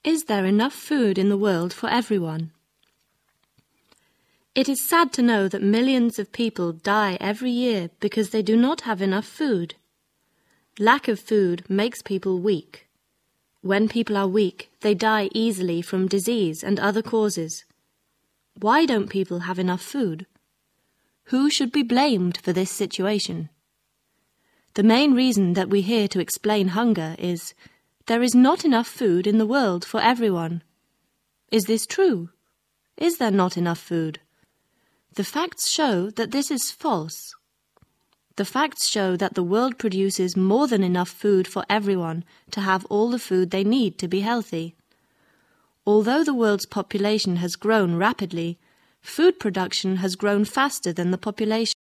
Is there enough food in the world for everyone? It is sad to know that millions of people die every year because they do not have enough food. Lack of food makes people weak. When people are weak, they die easily from disease and other causes. Why don't people have enough food? Who should be blamed for this situation? The main reason that we hear to explain hunger is, there is not enough food in the world for everyone. Is this true? Is there not enough food? The facts show that this is false. The facts show that the world produces more than enough food for everyone to have all the food they need to be healthy. Although the world's population has grown rapidly, food production has grown faster than the population.